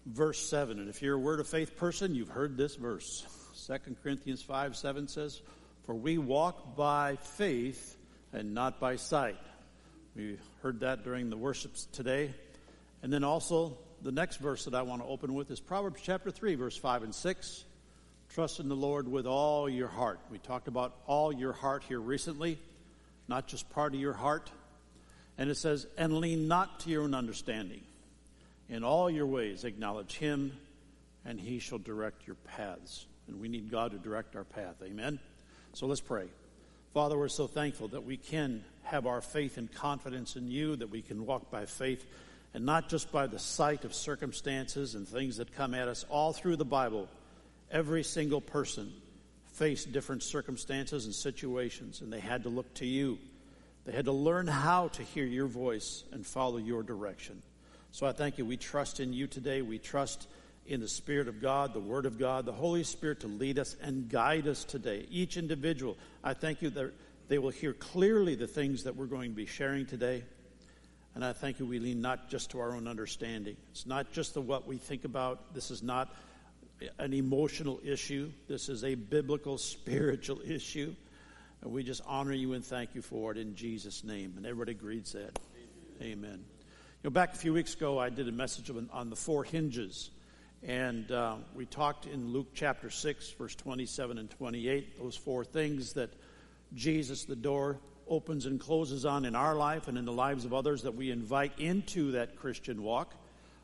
verse 7. And if you're a Word of Faith person, you've heard this verse. 2 Corinthians 5:7 says, "For we walk by faith and not by sight." We heard that during the worships today. And then also, the next verse that I want to open with is Proverbs chapter 3, verse 5 and 6. Trust in the Lord with all your heart. We talked about all your heart here recently, not just part of your heart. And it says, "And lean not to your own understanding. In all your ways acknowledge him, and he shall direct your paths." And we need God to direct our path. Amen? So let's pray. Father, we're so thankful that we can have our faith and confidence in you, that we can walk by faith and not just by the sight of circumstances and things that come at us. All through the Bible, every single person faced different circumstances and situations, and they had to look to you. They had to learn how to hear your voice and follow your direction. So I thank you. We trust in you today. We trust in the Spirit of God, the Word of God, the Holy Spirit to lead us and guide us today. Each individual, I thank you that they will hear clearly the things that we're going to be sharing today. And I thank you we lean not just to our own understanding. It's not just what we think about. This is not an emotional issue. This is a biblical, spiritual issue. And we just honor you and thank you for it in Jesus' name. And everybody agrees that. Amen. You know, back a few weeks ago, I did a message on the four hinges. And we talked in Luke chapter 6, verse 27 and 28, those four things that Jesus, the door, opens and closes on in our life and in the lives of others that we invite into that Christian walk.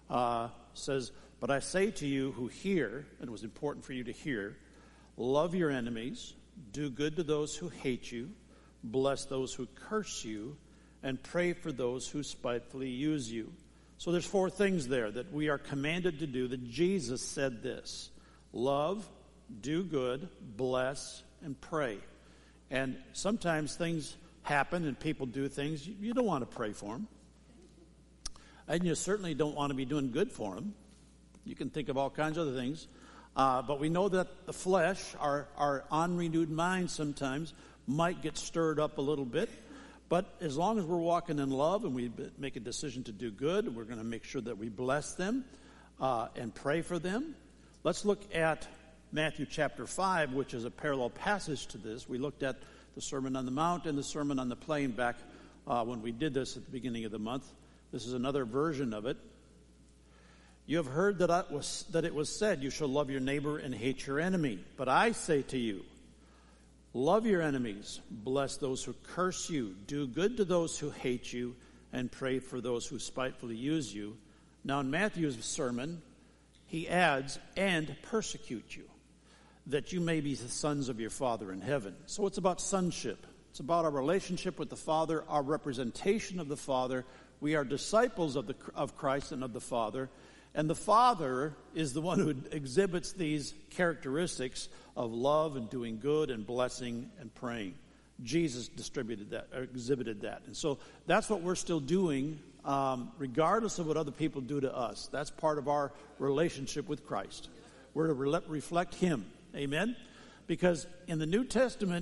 Says, "But I say to you who hear," and it was important for you to hear, "love your enemies, do good to those who hate you, bless those who curse you, and pray for those who spitefully use you." So there's four things there that we are commanded to do, that Jesus said this: love, do good, bless, and pray. And sometimes things happen and people do things. You don't want to pray for them. And you certainly don't want to be doing good for them. You can think of all kinds of other things. But we know that the flesh, our unrenewed mind sometimes might get stirred up a little bit. But as long as we're walking in love and we make a decision to do good, we're going to make sure that we bless them and pray for them. Let's look at Matthew chapter 5, which is a parallel passage to this. We looked at the Sermon on the Mount and the Sermon on the Plain back when we did this at the beginning of the month. This is another version of it. "You have heard that it was said, 'You shall love your neighbor and hate your enemy.' But I say to you, love your enemies, bless those who curse you, do good to those who hate you, and pray for those who spitefully use you." Now in Matthew's sermon, he adds, "and persecute you, that you may be the sons of your Father in heaven." So it's about sonship. It's about our relationship with the Father, our representation of the Father. We are disciples of Christ and of the Father. And the Father is the one who exhibits these characteristics of love and doing good and blessing and praying. Jesus exhibited that. And so that's what we're still doing, regardless of what other people do to us. That's part of our relationship with Christ. We're to reflect him. Amen? Because in the New Testament,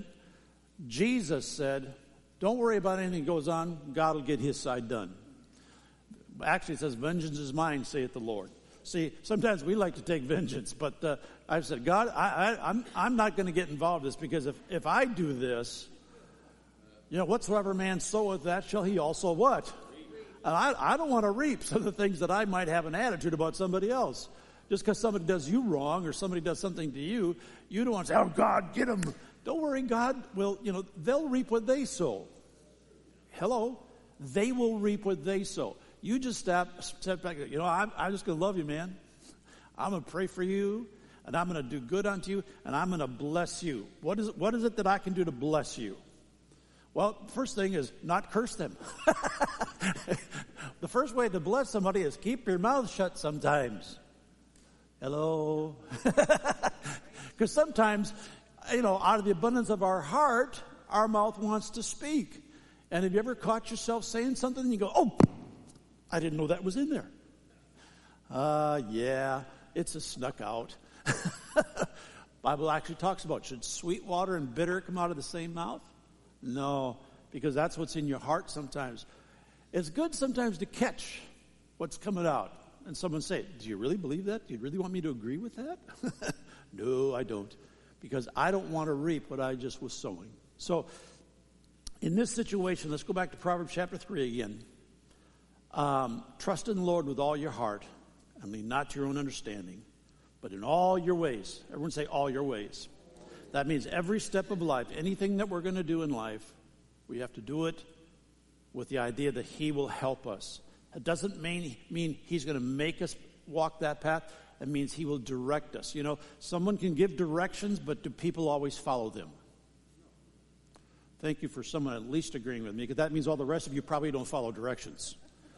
Jesus said, don't worry about anything that goes on. God will get his side done. Actually, it says, "Vengeance is mine, saith the Lord." See, sometimes we like to take vengeance, but I've said, God, I'm not going to get involved in this, because if I do this, whatsoever man soweth, that shall he also what? And I don't want to reap some of the things that I might have an attitude about somebody else. Just because somebody does you wrong or somebody does something to you, you don't want to say, "Oh, God, get them." Don't worry, God will, they'll reap what they sow. Hello? They will reap what they sow. You just step back. I'm just going to love you, man. I'm going to pray for you, and I'm going to do good unto you, and I'm going to bless you. What is it that I can do to bless you? Well, first thing is not curse them. The first way to bless somebody is keep your mouth shut sometimes. Hello? Because sometimes, out of the abundance of our heart, our mouth wants to speak. And have you ever caught yourself saying something and you go, "Oh, I didn't know that was in there." Yeah, it's a snuck out. Bible actually talks about, should sweet water and bitter come out of the same mouth? No, because that's what's in your heart sometimes. It's good sometimes to catch what's coming out. and someone say, do you really believe that? Do you really want me to agree with that? No, I don't. Because I don't want to reap what I just was sowing. So, in this situation, let's go back to Proverbs chapter 3 again. Trust in the Lord with all your heart, and lean not to your own understanding, but in all your ways. Everyone say all your ways. That means every step of life, anything that we're going to do in life, we have to do it with the idea that He will help us. It doesn't mean He's going to make us walk that path. It means He will direct us. You know, someone can give directions, but do people always follow them? Thank you for someone at least agreeing with me, because that means all the rest of you probably don't follow directions.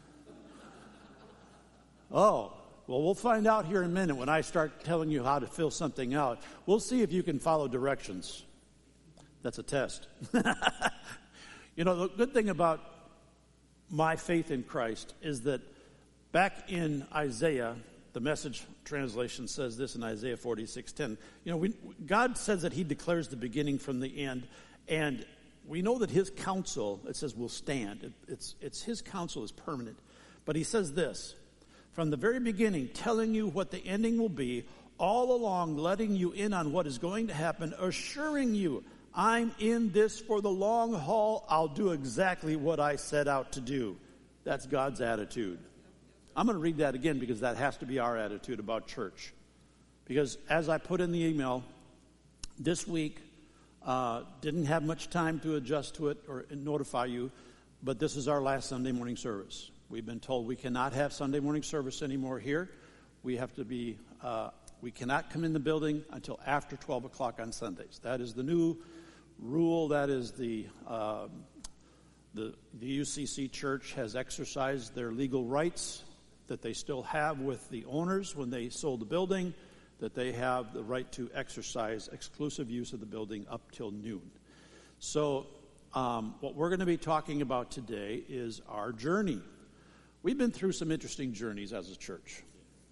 Oh, well, we'll find out here in a minute when I start telling you how to fill something out. We'll see if you can follow directions. That's a test. You know, the good thing about my faith in Christ is that back in Isaiah, the Message translation says this in Isaiah 46:10. You know, God says that He declares the beginning from the end, and we know that His counsel, it says, will stand. It's His counsel is permanent. But He says this, from the very beginning, telling you what the ending will be, all along letting you in on what is going to happen, assuring you, I'm in this for the long haul. I'll do exactly what I set out to do. That's God's attitude. I'm going to read that again because that has to be our attitude about church. Because as I put in the email, this week, didn't have much time to adjust to it or notify you, but this is our last Sunday morning service. We've been told we cannot have Sunday morning service anymore here. We have to be, we cannot come in the building until after 12 o'clock on Sundays. That is the new rule. That is the UCC church has exercised their legal rights that they still have with the owners when they sold the building, that they have the right to exercise exclusive use of the building up till noon. So what we're going to be talking about today is our journey. We've been through some interesting journeys as a church.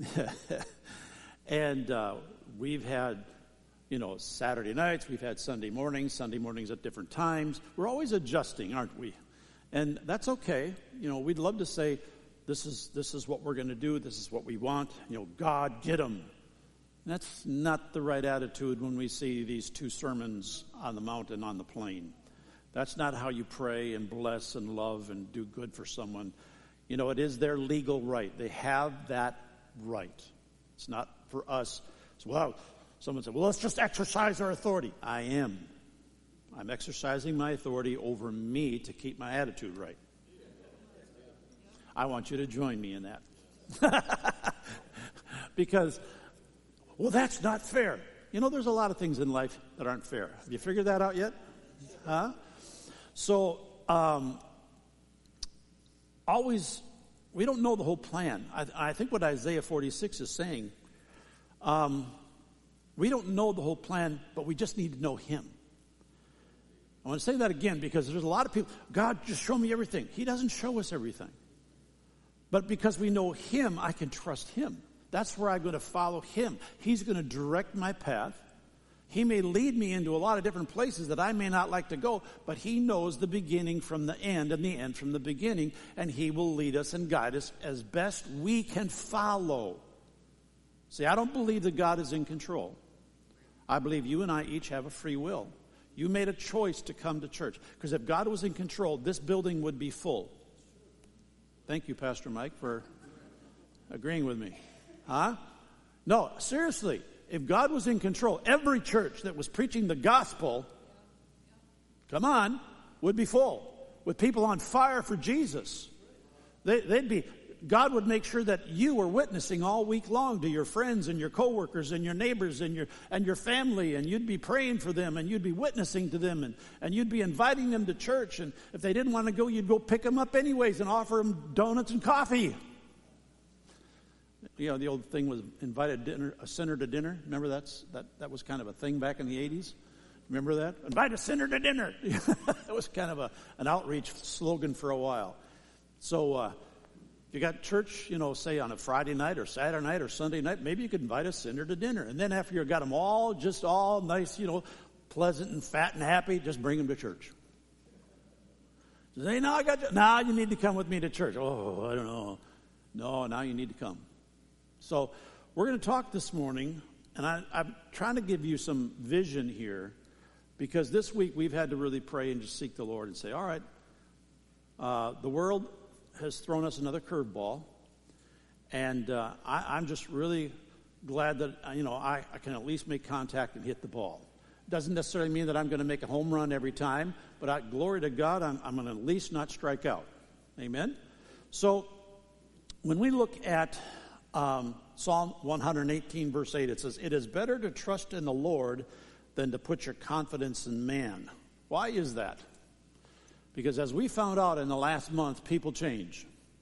And we've had, you know, Saturday nights, we've had Sunday mornings at different times. We're always adjusting, aren't we? And that's okay. You know, we'd love to say, this is what we're going to do, this is what we want. You know, God, get them. That's not the right attitude when we see these two sermons on the mountain, on the plain. That's not how you pray and bless and love and do good for someone. You know, it is their legal right. They have that right. It's not for us. So, well, someone said, well, let's just exercise our authority. I am. I'm exercising my authority over me to keep my attitude right. I want you to join me in that. Because, well, that's not fair. You know, there's a lot of things in life that aren't fair. Have you figured that out yet? Huh? So, always, we don't know the whole plan. I think what Isaiah 46 is saying, we don't know the whole plan, but we just need to know Him. I want to say that again because there's a lot of people, God, just show me everything. He doesn't show us everything. But because we know Him, I can trust Him. That's where I'm going to follow Him. He's going to direct my path. He may lead me into a lot of different places that I may not like to go, but He knows the beginning from the end and the end from the beginning, and He will lead us and guide us as best we can follow. See, I don't believe that God is in control. I believe you and I each have a free will. You made a choice to come to church, because if God was in control, this building would be full. Thank you, Pastor Mike, for agreeing with me. Huh? No, seriously. If God was in control, every church that was preaching the gospel, come on, would be full with people on fire for Jesus. God would make sure that you were witnessing all week long to your friends and your coworkers and your neighbors and your family, and you'd be praying for them and you'd be witnessing to them and you'd be inviting them to church, and if they didn't want to go, you'd go pick them up anyways and offer them donuts and coffee. You know, the old thing was invite a sinner to dinner. Remember that was kind of a thing back in the 80s? Remember that? Invite a sinner to dinner. That was kind of an outreach slogan for a while. So if you got church, you know, say on a Friday night or Saturday night or Sunday night, maybe you could invite a sinner to dinner. And then after you got them all nice, you know, pleasant and fat and happy, just bring them to church. Say, no, you need to come with me to church. Oh, I don't know. No, now you need to come. So we're going to talk this morning, and I'm trying to give you some vision here, because this week we've had to really pray and just seek the Lord and say, all right, the world has thrown us another curveball, and I'm just really glad that, I can at least make contact and hit the ball. Doesn't necessarily mean that I'm going to make a home run every time, but glory to God, I'm going to at least not strike out. Amen? So when we look at Psalm 118, verse 8, it says, "It is better to trust in the Lord than to put your confidence in man." Why is that? Because as we found out in the last month, people change.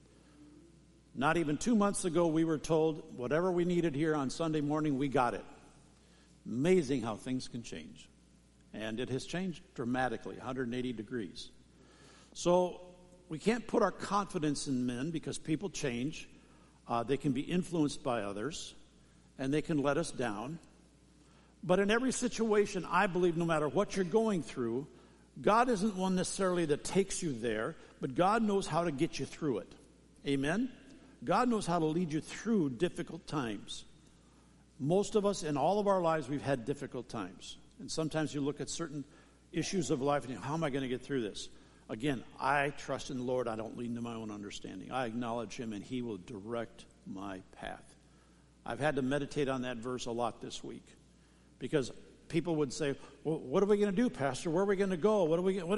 Not even 2 months ago, we were told whatever we needed here on Sunday morning, we got it. Amazing how things can change. And it has changed dramatically, 180 degrees. So we can't put our confidence in men because people change. They can be influenced by others, and they can let us down. But in every situation, I believe no matter what you're going through, God isn't one necessarily that takes you there, but God knows how to get you through it. Amen? God knows how to lead you through difficult times. Most of us, in all of our lives, we've had difficult times. And sometimes you look at certain issues of life and you think, how am I going to get through this? Again, I trust in the Lord. I don't lean to my own understanding. I acknowledge Him, and He will direct my path. I've had to meditate on that verse a lot this week, because people would say, well, what are we going to do, Pastor? Where are we going to go?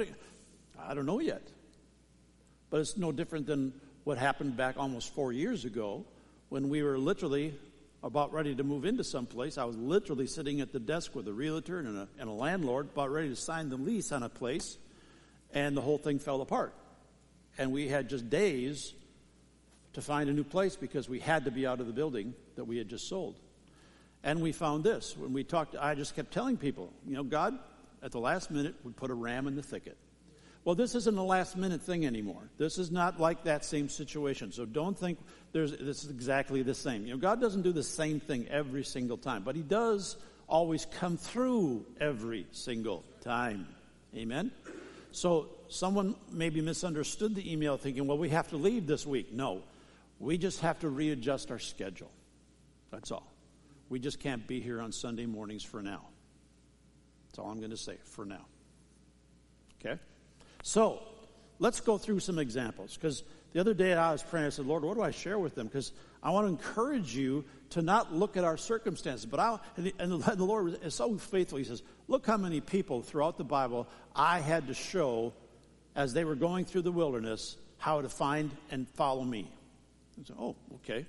I don't know yet. But it's no different than what happened back almost 4 years ago when we were literally about ready to move into someplace. I was literally sitting at the desk with a realtor and a landlord about ready to sign the lease on a place, and the whole thing fell apart. And we had just days to find a new place because we had to be out of the building that we had just sold. And we found this. When we talked, I just kept telling people, God, at the last minute, would put a ram in the thicket. Well, this isn't a last-minute thing anymore. This is not like that same situation. So don't think this is exactly the same. God doesn't do the same thing every single time, but He does always come through every single time. Amen? So someone maybe misunderstood the email thinking, well, we have to leave this week. No, we just have to readjust our schedule. That's all. We just can't be here on Sunday mornings for now. That's all I'm going to say, for now. Okay? So, let's go through some examples, because the other day I was praying, I said, Lord, what do I share with them? Because I want to encourage you to not look at our circumstances. But the Lord is so faithful. He says, look how many people throughout the Bible I had to show as they were going through the wilderness how to find and follow me. I said, oh, okay.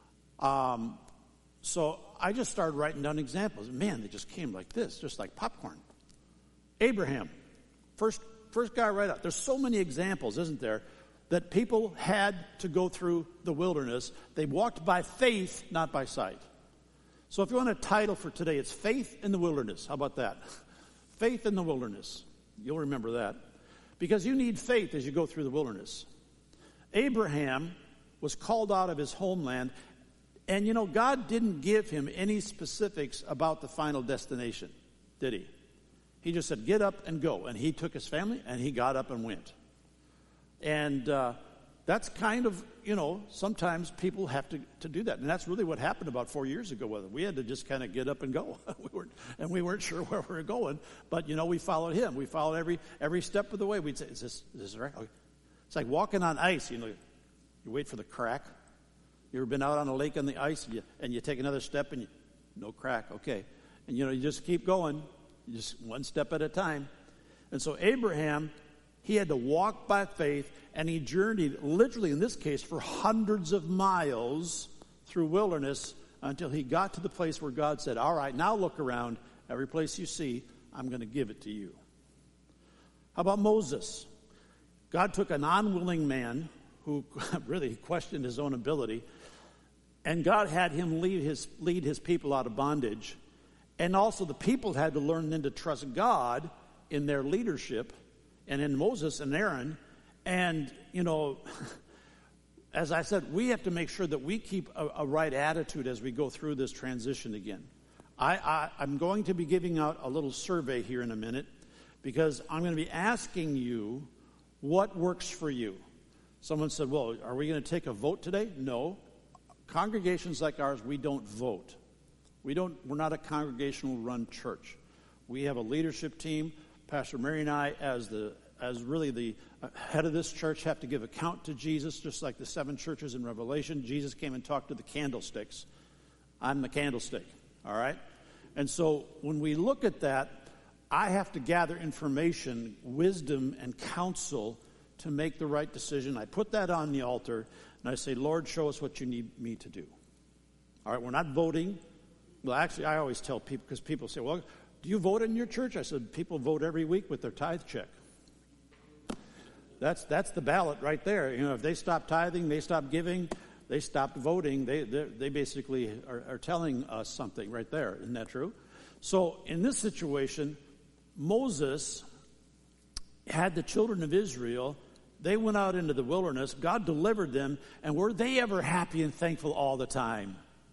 So I just started writing down examples. Man, they just came like this, just like popcorn. Abraham, first guy right out. There's so many examples, isn't there, that people had to go through the wilderness. They walked by faith, not by sight. So if you want a title for today, it's Faith in the Wilderness. How about that? Faith in the Wilderness. You'll remember that. Because you need faith as you go through the wilderness. Abraham was called out of his homeland, and God didn't give him any specifics about the final destination, did He? He just said, get up and go. And he took his family, and he got up and went. And that's kind of, sometimes people have to do that. And that's really what happened about 4 years ago with it. We had to just kind of get up and go. we weren't sure where we were going. But, we followed Him. We followed every step of the way. We'd say, is this right? Okay. It's like walking on ice. You wait for the crack. You ever been out on a lake on the ice, and you take another step, and no crack. Okay. And, you just keep going. Just one step at a time. And so Abraham, he had to walk by faith, and he journeyed, literally in this case, for hundreds of miles through wilderness until he got to the place where God said, all right, now look around. Every place you see, I'm going to give it to you. How about Moses? God took an unwilling man who really questioned his own ability, and God had him lead his people out of bondage. And also the people had to learn then to trust God in their leadership and in Moses and Aaron. And, as I said, we have to make sure that we keep a right attitude as we go through this transition again. I'm going to be giving out a little survey here in a minute, because I'm going to be asking you what works for you. Someone said, well, are we going to take a vote today? No. Congregations like ours, we don't vote. We're not a congregational-run church. We have a leadership team. Pastor Mary and I, as really the head of this church, have to give account to Jesus, just like the 7 churches in Revelation. Jesus came and talked to the candlesticks. I'm the candlestick, all right? And so when we look at that, I have to gather information, wisdom, and counsel to make the right decision. I put that on the altar, and I say, Lord, show us what you need me to do. All right, we're not voting. Well, actually, I always tell people, because people say, well, do you vote in your church? I said, people vote every week with their tithe check. That's the ballot right there. You know, if they stop tithing, they stop giving, they stopped voting, they basically are telling us something right there. Isn't that true? So in this situation, Moses had the children of Israel. They went out into the wilderness. God delivered them. And were they ever happy and thankful all the time?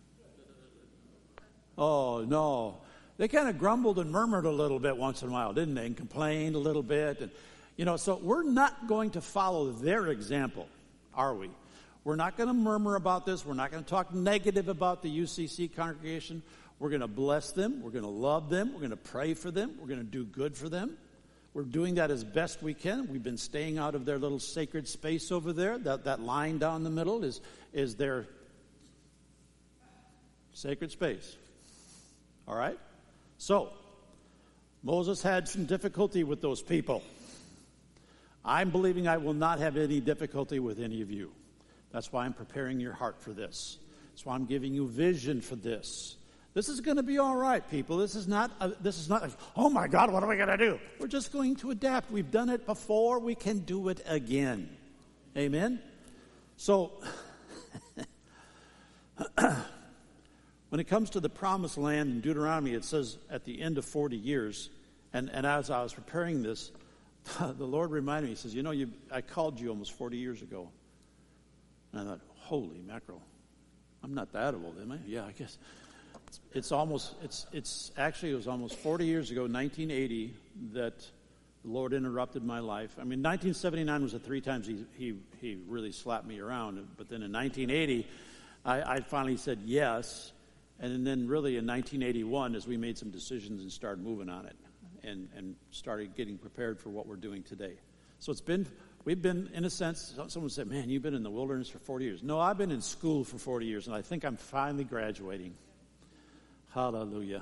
Oh, no. They kind of grumbled and murmured a little bit once in a while, didn't they? And complained a little bit. And, you know, so we're not going to follow their example, are we? We're not going to murmur about this. We're not going to talk negative about the UCC congregation. We're going to bless them. We're going to love them. We're going to pray for them. We're going to do good for them. We're doing that as best we can. We've been staying out of their little sacred space over there. That line down the middle is their sacred space. All right? So, Moses had some difficulty with those people. I'm believing I will not have any difficulty with any of you. That's why I'm preparing your heart for this. That's why I'm giving you vision for this. This is going to be all right, people. This is not like, oh my God, what are we going to do? We're just going to adapt. We've done it before. We can do it again. Amen? So, when it comes to the promised land in Deuteronomy, it says at the end of 40 years, and as I was preparing this, the Lord reminded me, he says, you know, I called you almost 40 years ago. And I thought, holy mackerel, I'm not that old, am I? Yeah, I guess. It was almost 40 years ago, 1980, that the Lord interrupted my life. I mean, 1979 was the 3 times he really slapped me around. But then in 1980, I finally said yes. And then really in 1981, as we made some decisions and started moving on it and started getting prepared for what we're doing today. So we've been, in a sense, someone said, man, you've been in the wilderness for 40 years. No, I've been in school for 40 years, and I think I'm finally graduating. Hallelujah.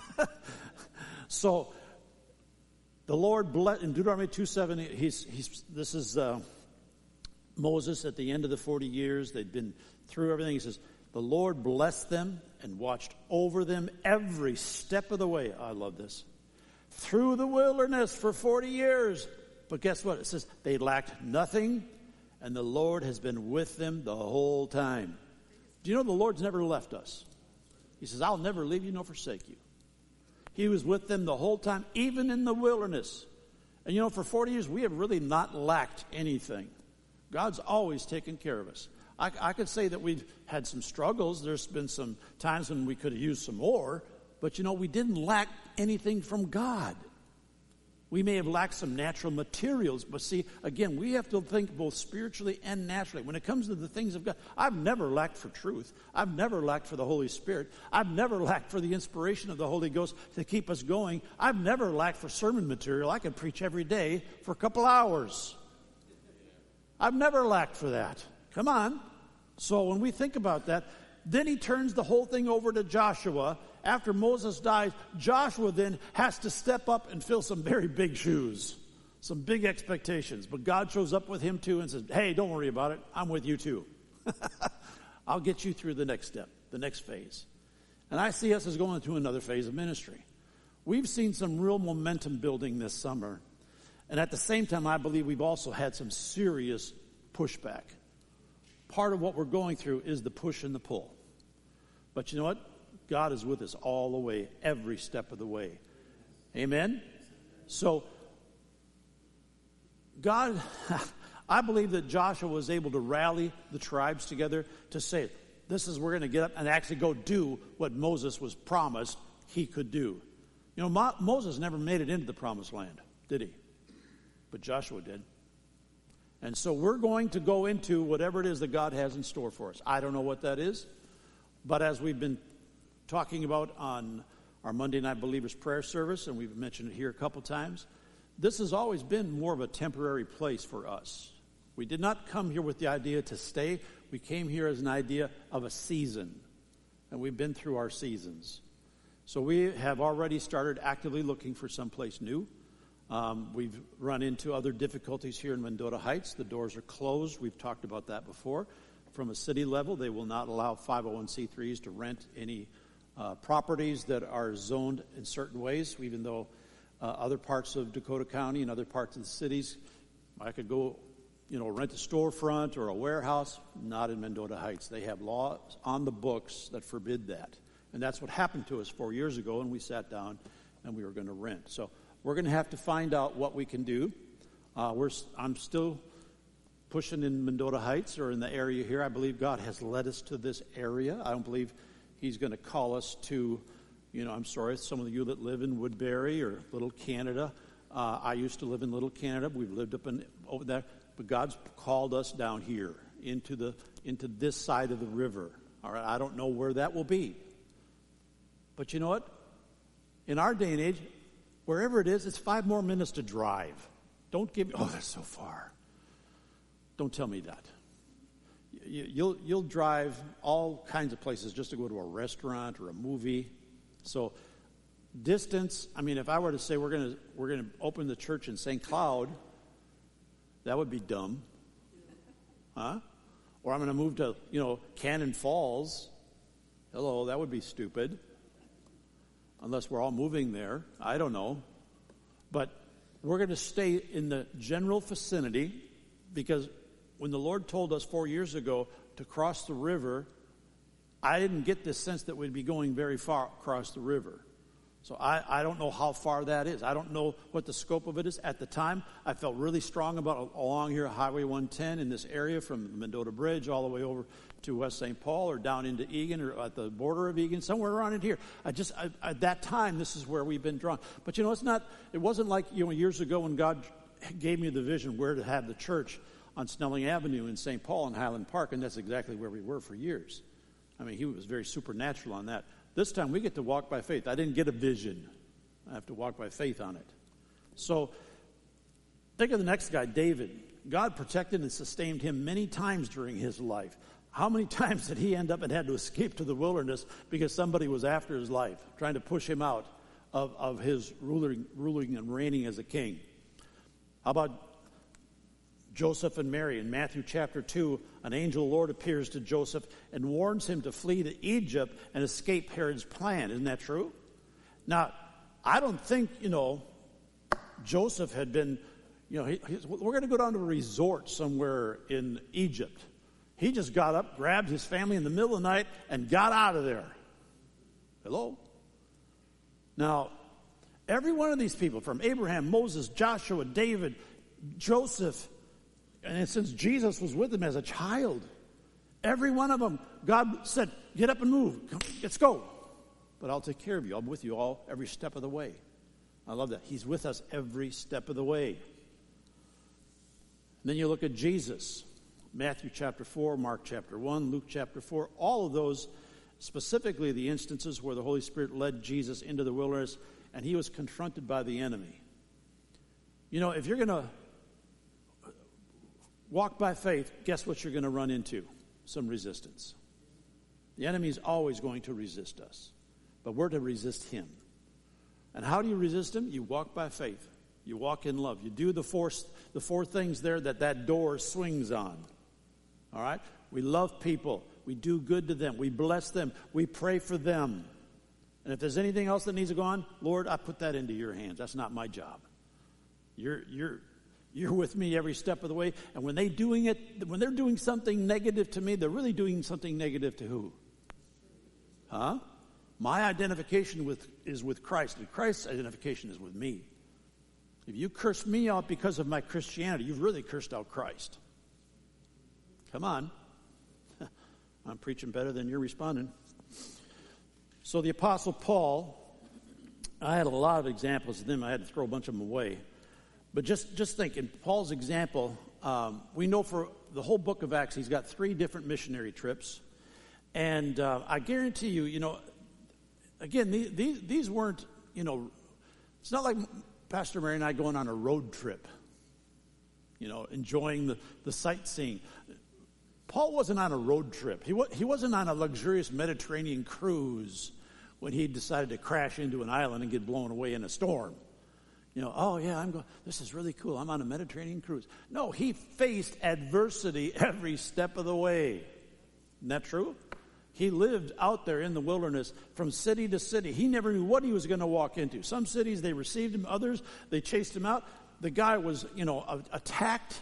So, the Lord blessed, in Deuteronomy 2:7, this is Moses at the end of the 40 years. They'd been through everything. He says, the Lord blessed them and watched over them every step of the way. I love this. Through the wilderness for 40 years. But guess what? It says they lacked nothing, and the Lord has been with them the whole time. Do you know the Lord's never left us? He says, I'll never leave you nor forsake you. He was with them the whole time, even in the wilderness. And you know, for 40 years, we have really not lacked anything. God's always taken care of us. I could say that we've had some struggles. There's been some times when we could have used some more. But you know, we didn't lack anything from God. We may have lacked some natural materials, but see, again, we have to think both spiritually and naturally. When it comes to the things of God, I've never lacked for truth. I've never lacked for the Holy Spirit. I've never lacked for the inspiration of the Holy Ghost to keep us going. I've never lacked for sermon material. I could preach every day for a couple hours. I've never lacked for that. Come on. So when we think about that, then he turns the whole thing over to Joshua. After Moses dies, Joshua then has to step up and fill some very big shoes, some big expectations. But God shows up with him too and says, hey, don't worry about it. I'm with you too. I'll get you through the next step, the next phase. And I see us as going through another phase of ministry. We've seen some real momentum building this summer. And at the same time, I believe we've also had some serious pushback. Part of what we're going through is the push and the pull. But you know what? God is with us all the way, every step of the way. Amen? So, God, I believe that Joshua was able to rally the tribes together to say, we're going to get up and actually go do what Moses was promised he could do. You know, Moses never made it into the promised land, did he? But Joshua did. And so we're going to go into whatever it is that God has in store for us. I don't know what that is. But as we've been talking about on our Monday Night Believers prayer service, and we've mentioned it here a couple times, this has always been more of a temporary place for us. We did not come here with the idea to stay. We came here as an idea of a season, and we've been through our seasons. So we have already started actively looking for someplace new. We've run into other difficulties here in Mendota Heights. The doors are closed. We've talked about that before. From a city level, they will not allow 501c3s to rent any properties that are zoned in certain ways, even though other parts of Dakota County and other parts of the cities, I could go, rent a storefront or a warehouse. Not in Mendota Heights. They have laws on the books that forbid that. And that's what happened to us 4 years ago, and we sat down and we were going to rent. So we're going to have to find out what we can do. I'm still pushing in Mendota Heights or in the area here. I believe God has led us to this area. I don't believe He's going to call us to, I'm sorry, some of you that live in Woodbury or Little Canada. I used to live in Little Canada. We've lived over there. But God's called us down here into this side of the river. All right, I don't know where that will be. But you know what? In our day and age, wherever it is, it's 5 more minutes to drive. Don't give me, that's so far. Don't tell me that. You'll drive all kinds of places just to go to a restaurant or a movie. So distance, if I were to say we're going to open the church in St. Cloud, that would be dumb. Huh? Or I'm going to move to, Cannon Falls. Hello, that would be stupid. Unless we're all moving there. I don't know. But we're going to stay in the general vicinity because when the Lord told us 4 years ago to cross the river, I didn't get this sense that we'd be going very far across the river. So I don't know how far that is. I don't know what the scope of it is. At the time, I felt really strong about along here, Highway 110 in this area from the Mendota Bridge all the way over to West St. Paul or down into Egan or at the border of Egan, somewhere around in here. At that time, this is where we've been drawn. But it wasn't like, years ago when God gave me the vision where to have the church on Snelling Avenue in St. Paul and Highland Park, and that's exactly where we were for years. He was very supernatural on that. This time we get to walk by faith. I didn't get a vision. I have to walk by faith on it. So think of the next guy, David. God protected and sustained him many times during his life. How many times did he end up and had to escape to the wilderness because somebody was after his life, trying to push him out of his ruling and reigning as a king? How about Joseph and Mary? In Matthew chapter 2, an angel of the Lord appears to Joseph and warns him to flee to Egypt and escape Herod's plan. Isn't that true? Now, I don't think, Joseph had been, we're going to go down to a resort somewhere in Egypt. He just got up, grabbed his family in the middle of the night, and got out of there. Hello? Now, every one of these people, from Abraham, Moses, Joshua, David, Joseph, and since Jesus was with them as a child, every one of them, God said, get up and move. Come, let's go. But I'll take care of you. I'm with you all every step of the way. I love that. He's with us every step of the way. And then you look at Jesus. Matthew chapter 4, Mark chapter 1, Luke chapter 4. All of those, specifically the instances where the Holy Spirit led Jesus into the wilderness and he was confronted by the enemy. If you're going to walk by faith, guess what you're going to run into? Some resistance. The enemy is always going to resist us, but we're to resist him. And how do you resist him? You walk by faith. You walk in love. You do the four things there that door swings on. All right? We love people. We do good to them. We bless them. We pray for them. And if there's anything else that needs to go on, Lord, I put that into your hands. That's not my job. You're with me every step of the way. And when they're doing something negative to me, they're really doing something negative to who? Huh? My identification is with Christ, and Christ's identification is with me. If you curse me out because of my Christianity, you've really cursed out Christ. Come on. I'm preaching better than you're responding. So the Apostle Paul, I had a lot of examples of them. I had to throw a bunch of them away. But just think, in Paul's example, we know for the whole book of Acts, he's got 3 different missionary trips. And I guarantee you, again, these weren't, it's not like Pastor Mary and I going on a road trip, enjoying the sightseeing. Paul wasn't on a road trip. He wasn't on a luxurious Mediterranean cruise when he decided to crash into an island and get blown away in a storm. Oh yeah, this is really cool. I'm on a Mediterranean cruise. No, he faced adversity every step of the way. Isn't that true? He lived out there in the wilderness from city to city. He never knew what he was going to walk into. Some cities, they received him. Others, they chased him out. The guy was, attacked.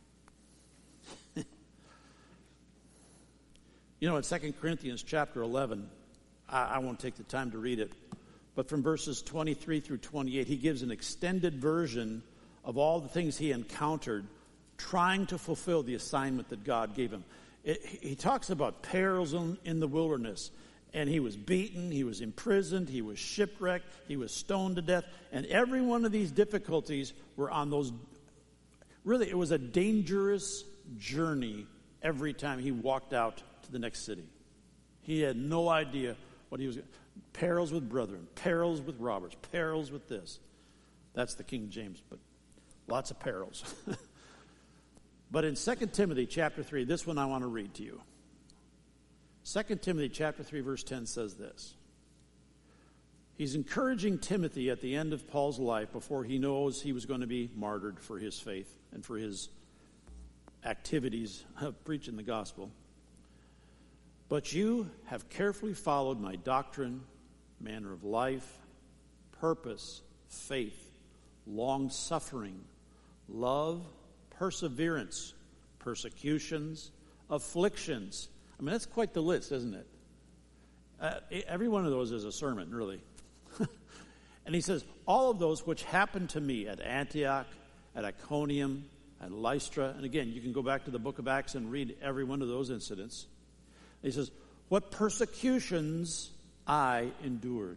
In 2 Corinthians chapter 11, I won't take the time to read it, but from verses 23 through 28, he gives an extended version of all the things he encountered trying to fulfill the assignment that God gave him. He talks about perils in the wilderness, and he was beaten, he was imprisoned, he was shipwrecked, he was stoned to death, and every one of these difficulties were on those. Really, it was a dangerous journey every time he walked out to the next city. He had no idea what he was. Perils with brethren, perils with robbers, perils with this. That's the King James, but lots of perils. But in 2 Timothy chapter 3, this one I want to read to you. 2 Timothy chapter 3 verse 10 says this. He's encouraging Timothy at the end of Paul's life before he knows he was going to be martyred for his faith and for his activities of preaching the gospel. But you have carefully followed my doctrine, manner of life, purpose, faith, long-suffering, love, perseverance, persecutions, afflictions. I mean, that's quite the list, isn't it? Every one of those is a sermon, really. And he says, all of those which happened to me at Antioch, at Iconium, at Lystra, and again, you can go back to the book of Acts and read every one of those incidents. He says, what persecutions I endured.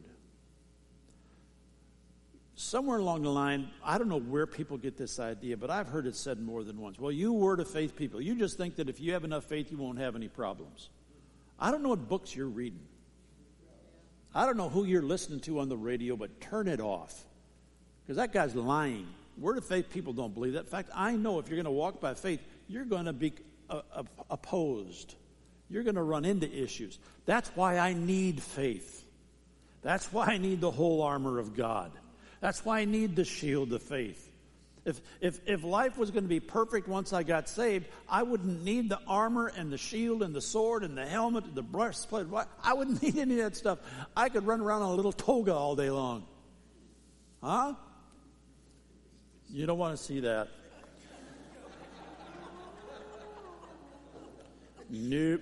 Somewhere along the line, I don't know where people get this idea, but I've heard it said more than once. Well, you Word of Faith people, you just think that if you have enough faith, you won't have any problems. I don't know what books you're reading. I don't know who you're listening to on the radio, but turn it off. Because that guy's lying. Word of Faith people don't believe that. In fact, I know if you're going to walk by faith, you're going to be opposed. You're going to run into issues. That's why I need faith. That's why I need the whole armor of God. That's why I need the shield of faith. If life was going to be perfect once I got saved, I wouldn't need the armor and the shield and the sword and the helmet and the breastplate. I wouldn't need any of that stuff. I could run around in a little toga all day long. Huh? You don't want to see that. Nope.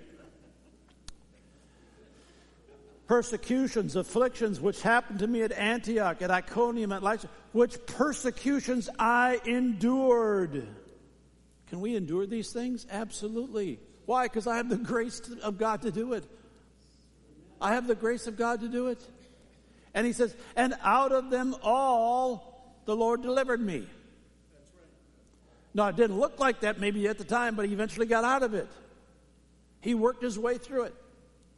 Persecutions, afflictions, which happened to me at Antioch, at Iconium, at Lystra, which persecutions I endured. Can we endure these things? Absolutely. Why? Because I have the grace of God to do it. I have the grace of God to do it. And he says, and out of them all, the Lord delivered me. That's right. Now, it didn't look like that maybe at the time, but he eventually got out of it. He worked his way through it.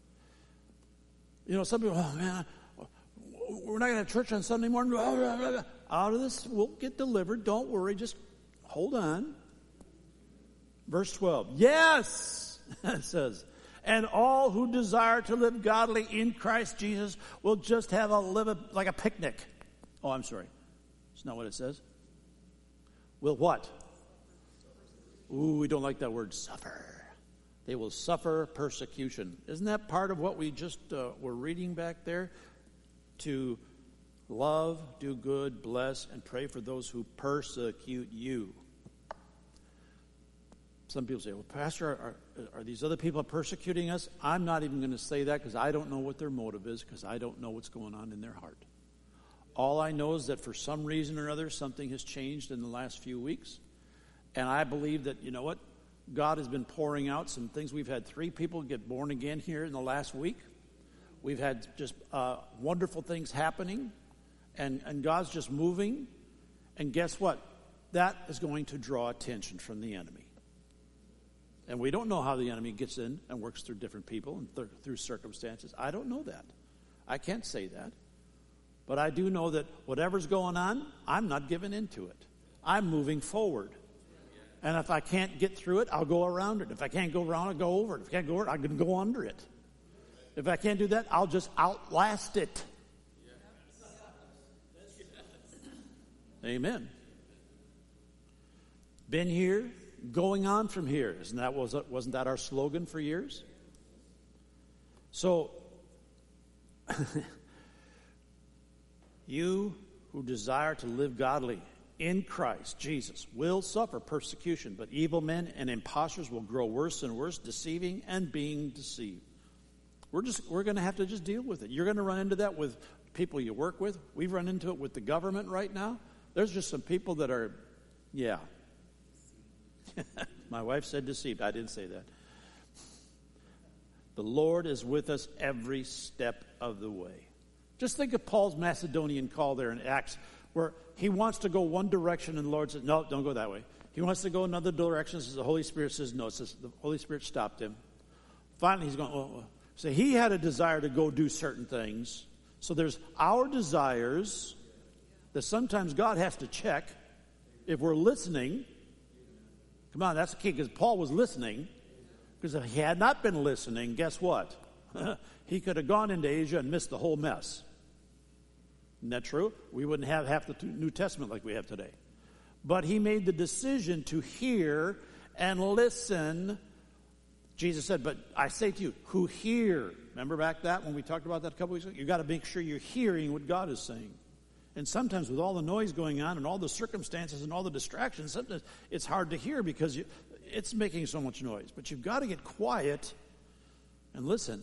Some people, oh man, we're not going to have church on Sunday morning. Out of this, we'll get delivered. Don't worry, just hold on. Verse 12. Yes, it says, and all who desire to live godly in Christ Jesus will just live like a picnic. Oh, I'm sorry. It's not what it says. Will what? Ooh, we don't like that word, suffer. They will suffer persecution. Isn't that part of what we just were reading back there? To love, do good, bless, and pray for those who persecute you. Some people say, well, Pastor, are these other people persecuting us? I'm not even going to say that because I don't know what their motive is, because I don't know what's going on in their heart. All I know is that for some reason or other, something has changed in the last few weeks. And I believe that, you know what? God has been pouring out some things. We've had 3 people get born again here in the last week. We've had just wonderful things happening, and God's just moving. And guess what? That is going to draw attention from the enemy. And we don't know how the enemy gets in and works through different people and through circumstances. I don't know that. I can't say that. But I do know that whatever's going on, I'm not giving into it. I'm moving forward. And if I can't get through it, I'll go around it. If I can't go around it, I'll go over it. If I can't go over it, I can go under it. If I can't do that, I'll just outlast it. Amen. Been here, going on from here. Wasn't that our slogan for years? So, you who desire to live godly in Christ Jesus will suffer persecution, but evil men and impostors will grow worse and worse, deceiving and being deceived. We're going to have to just deal with it. You're going to run into that with people you work with. We've run into it with the government right now. There's just some people that are, yeah. My wife said deceived. I didn't say that. The Lord is with us every step of the way. Just think of Paul's Macedonian call there in Acts, where he wants to go one direction and the Lord says, no, don't go that way. He wants to go another direction, so the Holy Spirit says no. Says the Holy Spirit stopped him. Finally, he's going, so he had a desire to go do certain things. So there's our desires that sometimes God has to check if we're listening. Come on, that's the key, because Paul was listening. Because if he had not been listening, guess what? He could have gone into Asia and missed the whole mess. Isn't that true? We wouldn't have half the New Testament like we have today. But he made the decision to hear and listen. Jesus said, but I say to you, who hear. Remember back that when we talked about that a couple weeks ago? You've got to make sure you're hearing what God is saying. And sometimes with all the noise going on and all the circumstances and all the distractions, sometimes it's hard to hear because it's making so much noise. But you've got to get quiet and listen.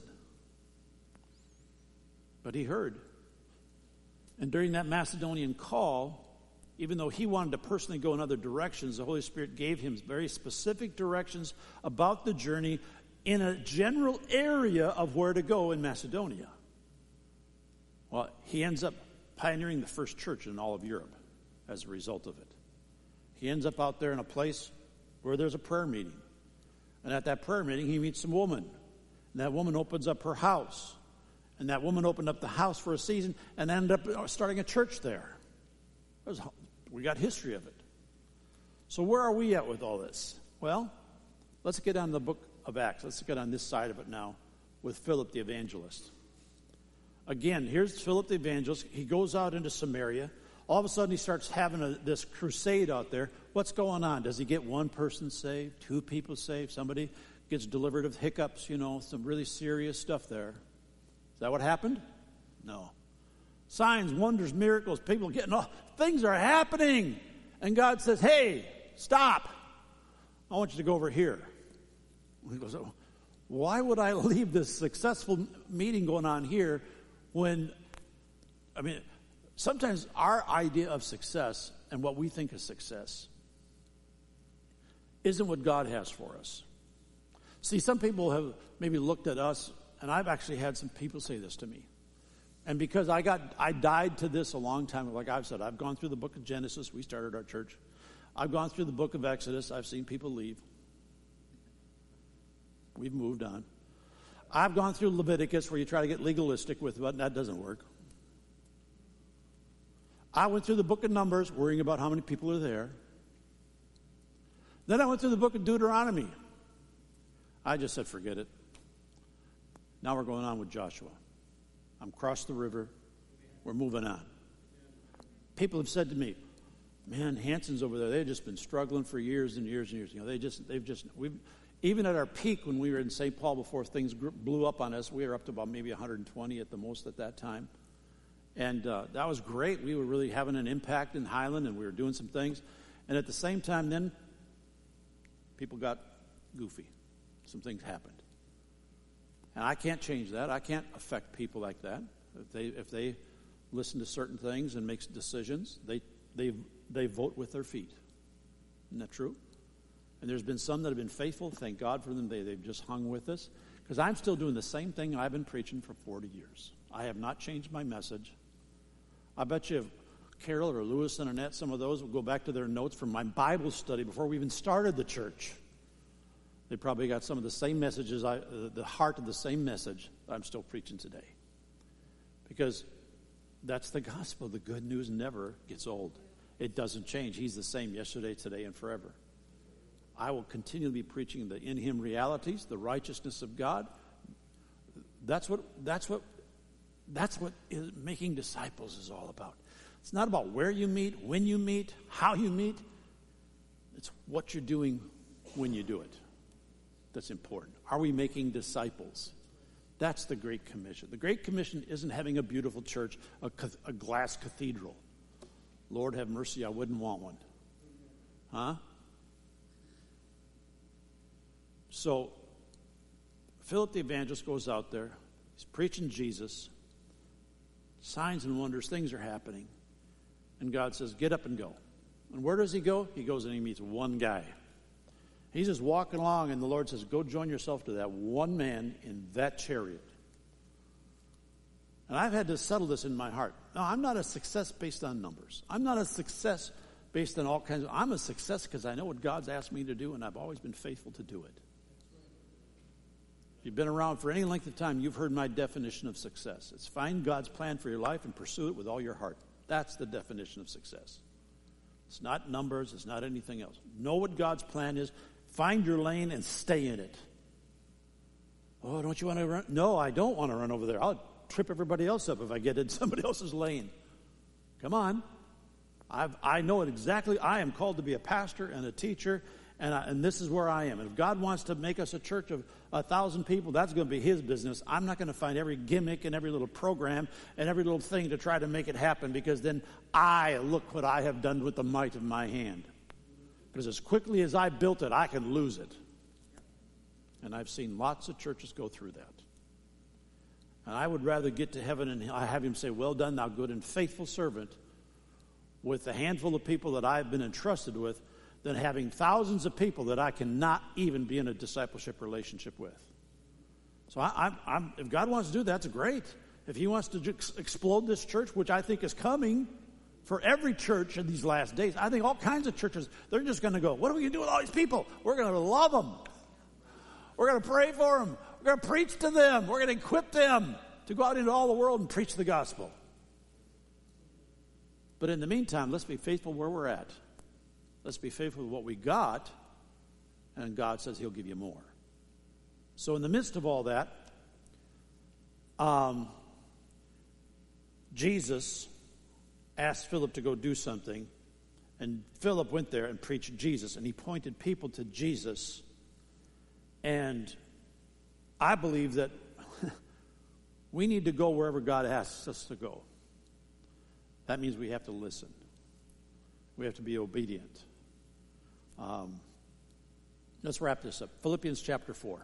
But he heard. And during that Macedonian call, even though he wanted to personally go in other directions, the Holy Spirit gave him very specific directions about the journey in a general area of where to go in Macedonia. Well, he ends up pioneering the first church in all of Europe as a result of it. He ends up out there in a place where there's a prayer meeting. And at that prayer meeting, he meets some woman. And that woman opens up her house. And that woman opened up the house for a season and ended up starting a church there. We got history of it. So where are we at with all this? Well, let's get on the book of Acts. Let's get on this side of it now with Philip the evangelist. Again, here's Philip the evangelist. He goes out into Samaria. All of a sudden, he starts having this crusade out there. What's going on? Does he get one person saved, two people saved? Somebody gets delivered of hiccups, some really serious stuff there. Is that what happened? No. Signs, wonders, miracles, people getting off. Things are happening. And God says, hey, stop. I want you to go over here. He goes, why would I leave this successful meeting going on here when, sometimes our idea of success and what we think is success isn't what God has for us. See, some people have maybe looked at us, and I've actually had some people say this to me. And because I died to this a long time ago, like I've said, I've gone through the book of Genesis. We started our church. I've gone through the book of Exodus. I've seen people leave. We've moved on. I've gone through Leviticus where you try to get legalistic with it, but that doesn't work. I went through the book of Numbers, worrying about how many people are there. Then I went through the book of Deuteronomy. I just said, forget it. Now we're going on with Joshua. I'm across the river. We're moving on. People have said to me, man, Hanson's over there. They've just been struggling for years and years and years. Even at our peak when we were in St. Paul before things blew up on us, we were up to about maybe 120 at the most at that time. And that was great. We were really having an impact in Highland, and we were doing some things. And at the same time then, people got goofy. Some things happened. And I can't change that. I can't affect people like that. If they listen to certain things and make decisions, they vote with their feet. Isn't that true? And there's been some that have been faithful. Thank God for them. They've just hung with us. Because I'm still doing the same thing I've been preaching for 40 years. I have not changed my message. I bet you if Carol or Lewis and Annette, some of those will go back to their notes from my Bible study before we even started the church. They probably got some of the same messages, the heart of the same message I'm still preaching today. Because that's the gospel. The good news never gets old. It doesn't change. He's the same yesterday, today, and forever. I will continue to be preaching the in Him realities, the righteousness of God. That's what making disciples is all about. It's not about where you meet, when you meet, how you meet. It's what you're doing when you do it that's important. Are we making disciples? That's the Great Commission. The Great Commission isn't having a beautiful church, a glass cathedral. Lord have mercy, I wouldn't want one. Huh? So, Philip the evangelist goes out there. He's preaching Jesus. Signs and wonders, things are happening. And God says, get up and go. And where does he go? He goes and he meets one guy. He's just walking along, and the Lord says, go join yourself to that one man in that chariot. And I've had to settle this in my heart. No, I'm not a success based on numbers. I'm not a success based on all kinds of... I'm a success because I know what God's asked me to do, and I've always been faithful to do it. If you've been around for any length of time, you've heard my definition of success. It's find God's plan for your life and pursue it with all your heart. That's the definition of success. It's not numbers. It's not anything else. Know what God's plan is. Find your lane and stay in it. Oh, don't you want to run? No, I don't want to run over there. I'll trip everybody else up if I get in somebody else's lane. Come on. I know it exactly. I am called to be a pastor and a teacher, and this is where I am. And if God wants to make us a church of 1,000 people, that's going to be His business. I'm not going to find every gimmick and every little program and every little thing to try to make it happen, because then look what I have done with the might of my hand. Because as quickly as I built it, I can lose it. And I've seen lots of churches go through that. And I would rather get to heaven and I have Him say, well done, thou good and faithful servant, with the handful of people that I've been entrusted with, than having thousands of people that I cannot even be in a discipleship relationship with. So if God wants to do that, that's great. If He wants to explode this church, which I think is coming for every church in these last days, I think all kinds of churches, they're just going to go, what are we going to do with all these people? We're going to love them. We're going to pray for them. We're going to preach to them. We're going to equip them to go out into all the world and preach the gospel. But in the meantime, let's be faithful where we're at. Let's be faithful with what we got, and God says He'll give you more. So in the midst of all that, Jesus asked Philip to go do something, and Philip went there and preached Jesus, and he pointed people to Jesus. And I believe that we need to go wherever God asks us to go. That means we have to listen. We have to be obedient. Let's wrap this up. Philippians chapter 4.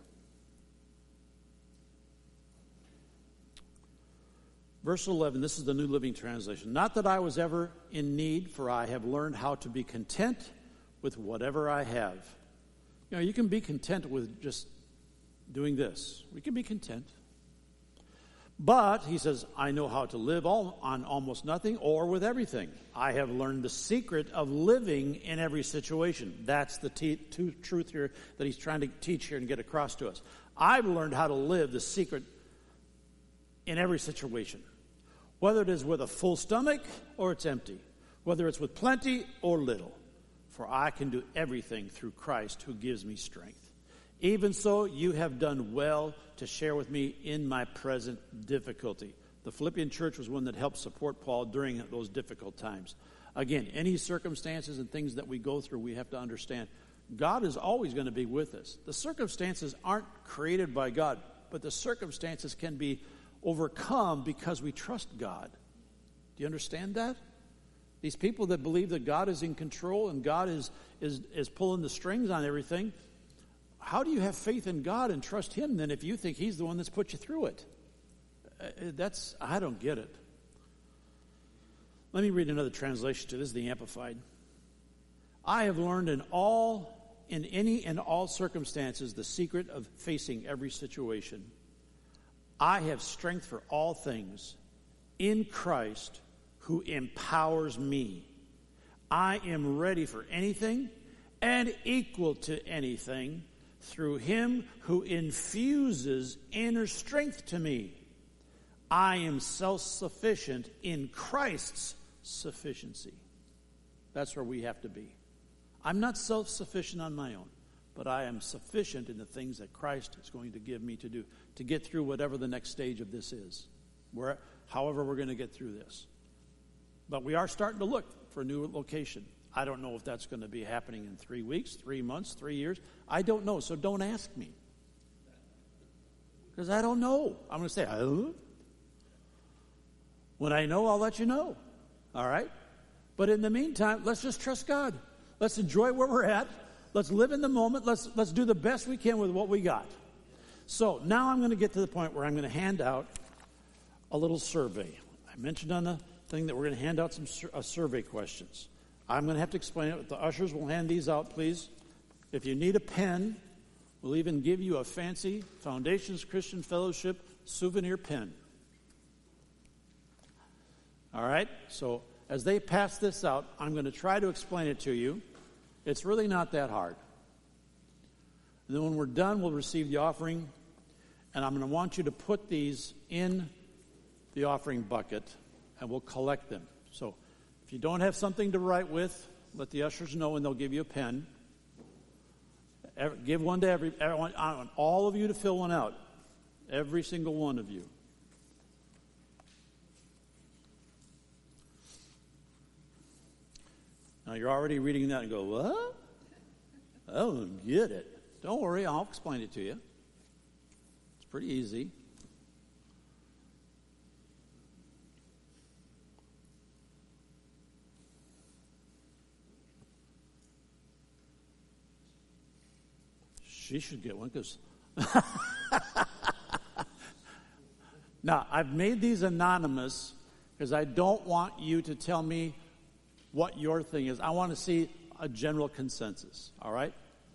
Verse 11, this is the New Living Translation. Not that I was ever in need, for I have learned how to be content with whatever I have. You know, you can be content with just doing this. We can be content. But, he says, I know how to live on almost nothing or with everything. I have learned the secret of living in every situation. That's the truth here that he's trying to teach here and get across to us. I've learned how to live the secret in every situation. Whether it is with a full stomach or it's empty. Whether it's with plenty or little. For I can do everything through Christ who gives me strength. Even so, you have done well to share with me in my present difficulty. The Philippian church was one that helped support Paul during those difficult times. Again, any circumstances and things that we go through, we have to understand God is always going to be with us. The circumstances aren't created by God, but the circumstances can be overcome because we trust God. Do you understand that? These people that believe that God is in control and God is pulling the strings on everything, how do you have faith in God and trust Him then if you think He's the one that's put you through it? I don't get it. Let me read another translation to this. This is the Amplified. I have learned in any and all circumstances the secret of facing every situation. I have strength for all things in Christ who empowers me. I am ready for anything and equal to anything through him who infuses inner strength to me. I am self-sufficient in Christ's sufficiency. That's where we have to be. I'm not self-sufficient on my own, but I am sufficient in the things that Christ is going to give me to do, to get through whatever the next stage of this is, however we're going to get through this. But we are starting to look for a new location. I don't know if that's going to be happening in 3 weeks, 3 months, 3 years. I don't know, so don't ask me. Because I don't know. I'm going to say, when I know, I'll let you know. All right? But in the meantime, let's just trust God. Let's enjoy where we're at. Let's live in the moment. Let's do the best we can with what we got. So now I'm going to get to the point where I'm going to hand out a little survey. I mentioned on the thing that we're going to hand out some survey questions. I'm going to have to explain it. The ushers will hand these out, please. If you need a pen, we'll even give you a fancy Foundations Christian Fellowship souvenir pen. All right? So as they pass this out, I'm going to try to explain it to you. It's really not that hard. And then when we're done, we'll receive the offering. And I'm going to want you to put these in the offering bucket, and we'll collect them. So if you don't have something to write with, let the ushers know, and they'll give you a pen. Give one to everyone. I want all of you to fill one out. Every single one of you. Now you're already reading that and go, what? I don't get it. Don't worry, I'll explain it to you. It's pretty easy. She should get one because... Now, I've made these anonymous because I don't want you to tell me what your thing is. I want to see a general consensus, all right?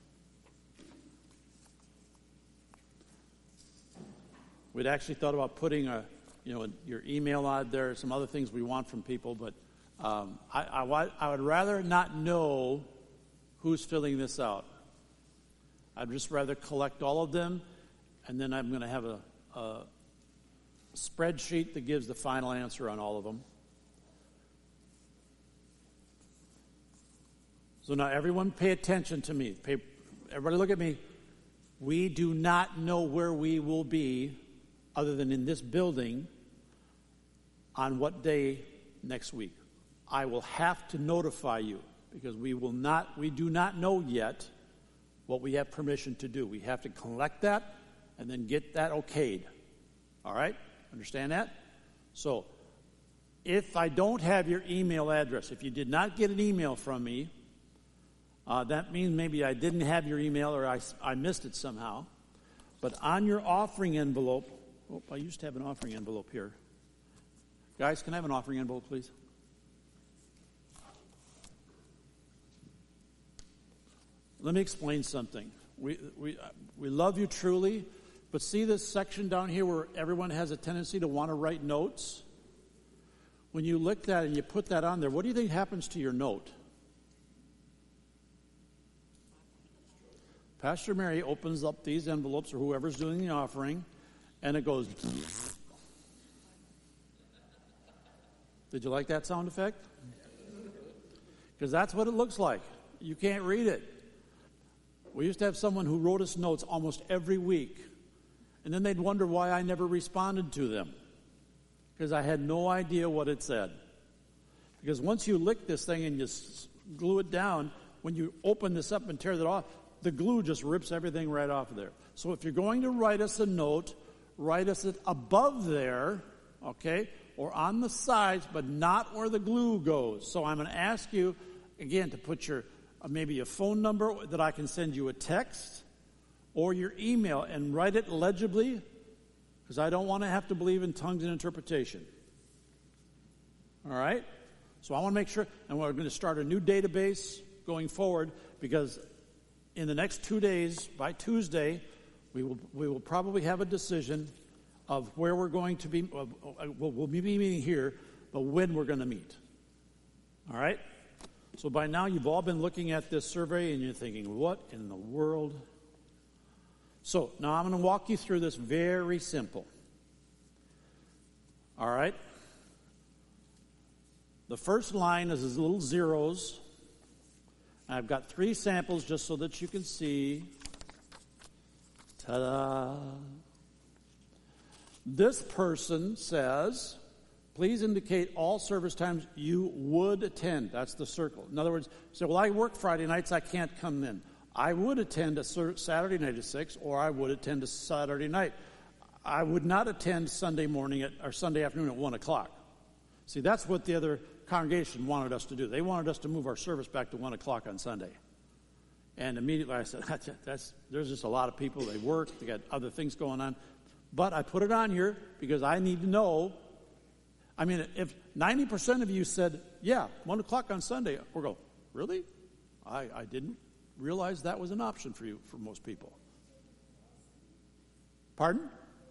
We'd actually thought about putting your email out there, some other things we want from people, but I would rather not know who's filling this out. I'd just rather collect all of them, and then I'm going to have a spreadsheet that gives the final answer on all of them. So now everyone pay attention to me. Everybody look at me. We do not know where we will be other than in this building on what day next week. I will have to notify you because we do not know yet what we have permission to do. We have to collect that and then get that okayed. All right? Understand that? So if I don't have your email address, if you did not get an email from me, that means maybe I didn't have your email or I missed it somehow. But on your offering envelope, I used to have an offering envelope here. Guys, can I have an offering envelope, please? Let me explain something. We love you truly, but see this section down here where everyone has a tendency to want to write notes? When you lick that and you put that on there, what do you think happens to your note? Pastor Mary opens up these envelopes, or whoever's doing the offering, and it goes... Did you like that sound effect? Because that's what it looks like. You can't read it. We used to have someone who wrote us notes almost every week, and then they'd wonder why I never responded to them, because I had no idea what it said. Because once you lick this thing and you glue it down, when you open this up and tear that off, the glue just rips everything right off of there. So if you're going to write us a note, write us it above there, okay, or on the sides, but not where the glue goes. So I'm going to ask you, again, to put your maybe a phone number that I can send you a text or your email and write it legibly, because I don't want to have to believe in tongues and interpretation. All right? So I want to make sure, and we're going to start a new database going forward, because in the next 2 days, by Tuesday, we will probably have a decision of where we're going to be. We'll be meeting here, but when we're going to meet. All right? So by now, you've all been looking at this survey, and you're thinking, what in the world? So now I'm going to walk you through this very simple. All right? The first line is these little zeros. I've got 3 samples just so that you can see. Ta-da! This person says, please indicate all service times you would attend. That's the circle. In other words, say, well, I work Friday nights, I can't come in. I would attend a Saturday night at 6, or I would attend a Saturday night. I would not attend Sunday morning or Sunday afternoon at 1 o'clock. See, that's what the other congregation wanted us to do. They wanted us to move our service back to 1 o'clock on Sunday. And immediately I said, there's just a lot of people. They work. They got other things going on. But I put it on here because I need to know. I mean, if 90% of you said, yeah, 1 o'clock on Sunday, we'll go, really? I didn't realize that was an option for you, for most people. Pardon?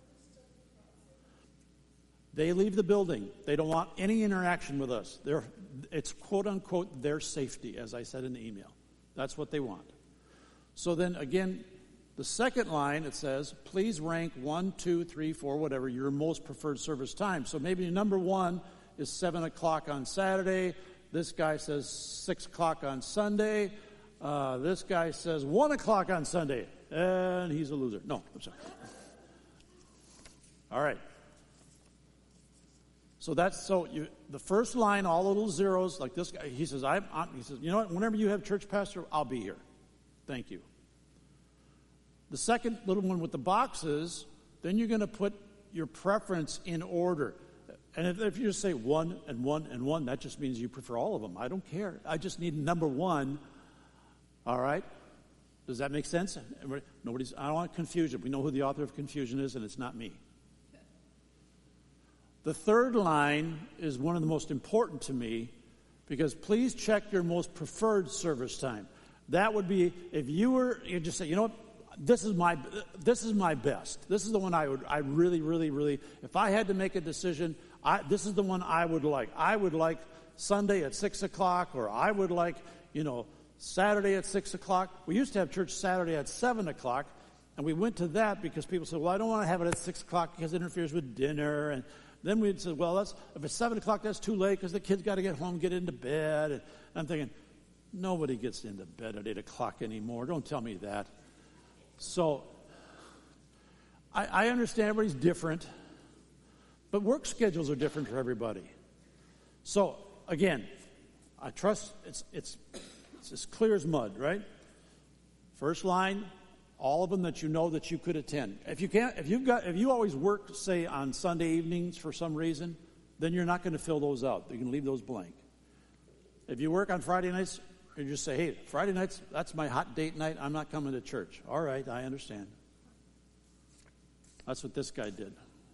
They leave the building. They don't want any interaction with us. It's quote-unquote their safety, as I said in the email. That's what they want. So then, again, the second line, it says, please rank 1, 2, 3, 4, whatever, your most preferred service time. So maybe number 1 is 7 o'clock on Saturday. This guy says 6 o'clock on Sunday. This guy says 1 o'clock on Sunday. And he's a loser. No, I'm sorry. All right. So the first line, all the little zeros, like this guy, he says, he says, you know what, whenever you have church pastor, I'll be here. Thank you. The second little one with the boxes, then you're going to put your preference in order. And if you just say 1 and 1 and 1, that just means you prefer all of them. I don't care. I just need number 1. All right? Does that make sense? I don't want confusion. We know who the author of confusion is, and it's not me. The third line is one of the most important to me because please check your most preferred service time. That would be if you just say, you know what, this is my best. This is the one I really, if I had to make a decision, this is the one I would like. I would like Sunday at 6 o'clock, or I would like, Saturday at 6 o'clock. We used to have church Saturday at 7 o'clock, and we went to that because people said, well, I don't want to have it at 6 o'clock because it interferes with dinner. And then we'd say, well, if it's 7 o'clock, that's too late because the kids got to get home, get into bed. And I'm thinking, nobody gets into bed at 8 o'clock anymore. Don't tell me that. So I understand everybody's different, but work schedules are different for everybody. So, again, I trust it's as clear as mud, right? First line, all of them that you know that you could attend. If you always work, say, on Sunday evenings for some reason, then you're not going to fill those out. You can leave those blank. If you work on Friday nights, you just say, hey, Friday nights, that's my hot date night. I'm not coming to church. All right, I understand. That's what this guy did.